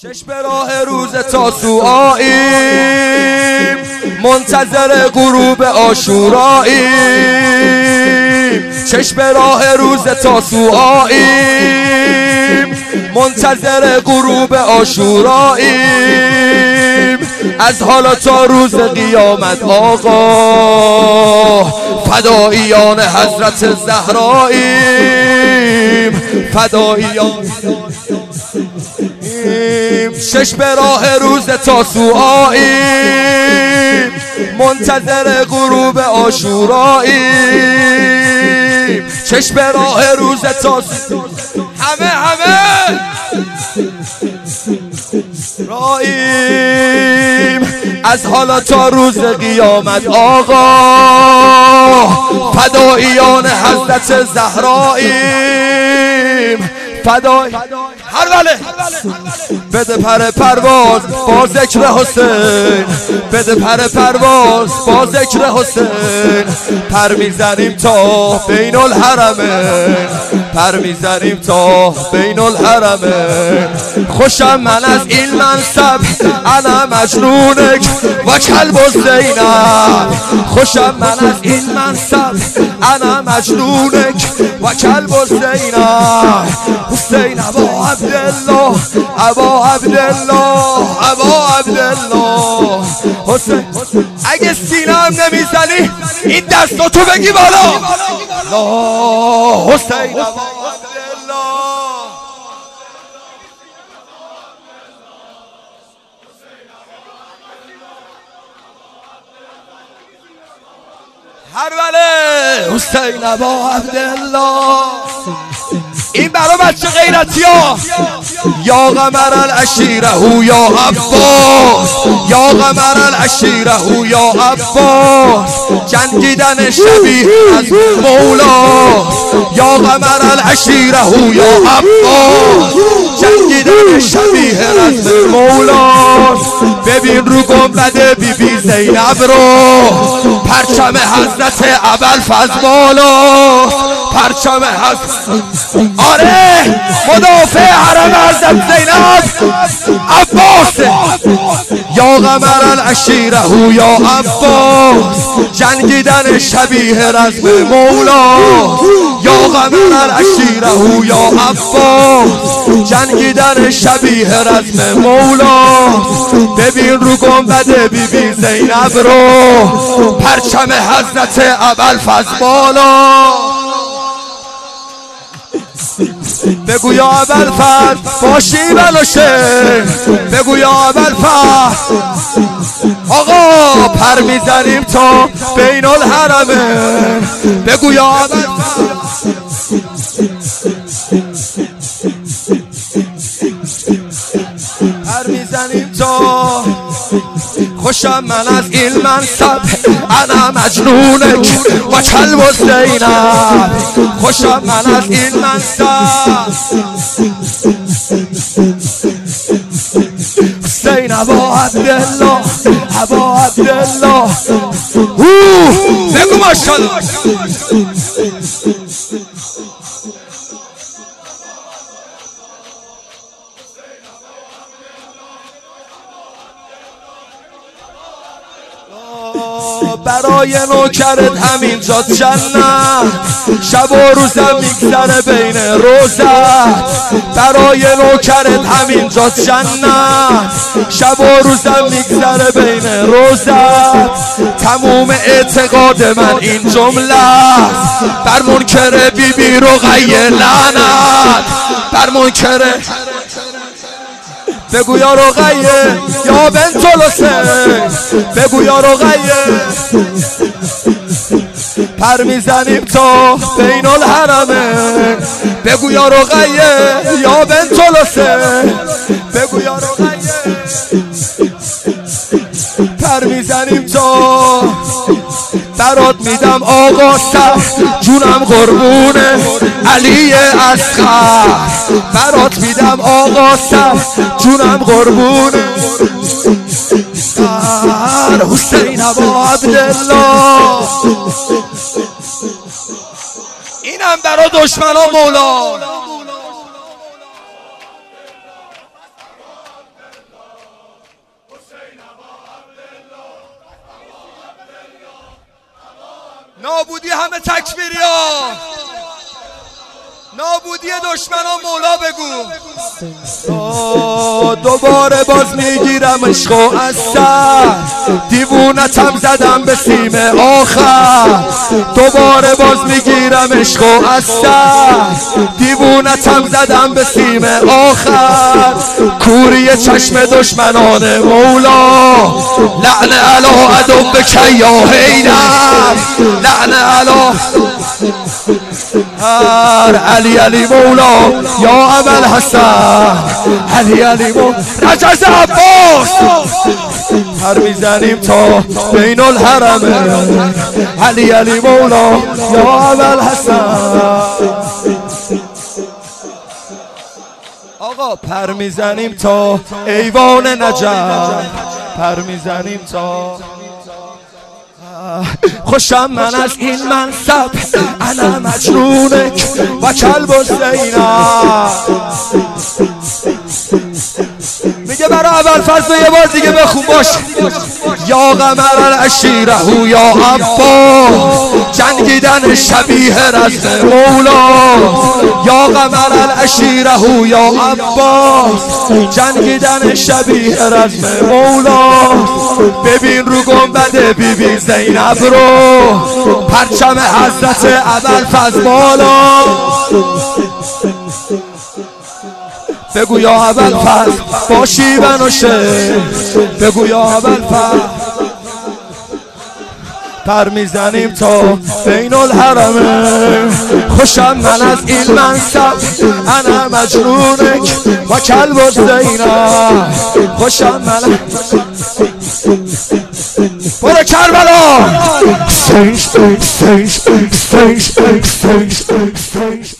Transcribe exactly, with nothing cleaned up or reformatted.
چشم راه روز تاسوعاییم، منتظر غروب عاشوراییم. چشم راه روز تاسوعاییم، منتظر غروب عاشوراییم. از حالا تا روز قیامت آقا فداییان حضرت زهراییم، فداییان چشم راه روز تاسوعاییم، منتظر غروب عاشوراییم. چشم راه روز تاسوعاییم، همه همه راییم. از حالا تا روز قیامت آقا فداییان حضرت زهراییم، فدای هر وله. بده پر پرواز با ذکر حسین، بده پر پرواز با ذکر حسین. پر میزنیم تا بین الحرمین، پر میزنیم تا بین الحرمین. خوشم من از این منصب انا مجنونک و کلب زینب. خوشم من از این منصب انا مجنونک و کلب زینب. حسین ابا عبدالله، ابا عبدالله، ابا عبدالله. حسین اگه سینه هم نمیزنی این دستاتو بگی بالا. لا حسین ابا عبدالله. هر وله حسین ابا عبدالله. این برای بچه غیرتی ها. یا قمر العشیره یا عباس، یا قمر العشیره یا عباس. جنگیدن شبیه از مولا. یا قمر العشیره یا عباس، جنگیدن شبیه از مولا. ببین رو گنبد بی بی زینب رو، پرچم حضرت ابوالفضل بالا، پرچم حضرت. آره مدافع حرم حضرت زینب عباس. یا قمر العشیره یا عباس، جنگیدن شبیه رزم مولا. یا قمر العشیره یا عباس، جنگیدن شبیه رزم مولا. ببین رو گنبد بی بی زینب رو، پرچم حضرت ابوالفضل بالا. بگو یا ابوالفضل باشی بلوشه، بگو یا ابوالفضل. آقا پر میزنیم تا بین الحرمین، بگو یا ابوالفضل. پر میزنیم تا. خوشم من از این منصب انا مجنونک و کلب زینب. خوشم من از این منصب. حسین ابا عبدالله، ابا عبدالله. بگو ماشاءالله. برای نوکرت همینجا جنت، شب و روزم میگذره بین روزت. برای نوکرت همینجا جنت، شب و روزم میگذره بین روزت. تموم اعتقاد من این جمله است، بر منکر بی بی رقیه لعنت، بر منکر. بگو یا رقیه یا بنت الحسین، بگو یا رقیه. پر میزنیم تا بین الحرمین، بگو یا رقیه یا بنت الحسین، بگو یا رقیه. پر میزنیم تا. برات میدم آقا سر جونم قربونه علی اصغر. برات میدم آقا سر جونم قربونه حسین ابا عبدالله. اینم برا دشمنا مولا. نابودی همه تکبیریا، نابودی دشمنان مولا بگو. دوباره باز میگیرم عشق و از سر، دیوونتم زدم به سیم آخر. دوباره باز میگیرم عشق و از سر، دیوونتم زدم به سیم آخر. کوری چشم دشمنان مولا، لعن علی عدوک یا حیدر، لعن علی هر علی علی مولا یا ابوالحسن، علی علی مولا رجز عباس. پر میزنیم تا بین الحرمین، علی علی مولا یا ابوالحسن. آقا پر میزنیم تا ایوان نجف، پر میزنیم تا خوشم من از این منصب، انا مجنونک و کلب الزینب. میگه برای ابوالفضل یه بار دیگه بخون باش. یا قمر العشیره یا عباس، جنگیدن شبیه رزم مولا. یا قمر العشیره یا عباس، جنگیدن شبیه رزم مولا. ببین رو گنبد بی بی زینب رو، پرچم حضرت ابوالفضل بالا. بگو یا ابوالفضل باشی بنوشه، بگو یا ابوالفضل. پر میزنیم تا بین الحرمین، خوشم من از این منصب، انا مجنونک و کلب الزینب. خوشم من برو کربلا.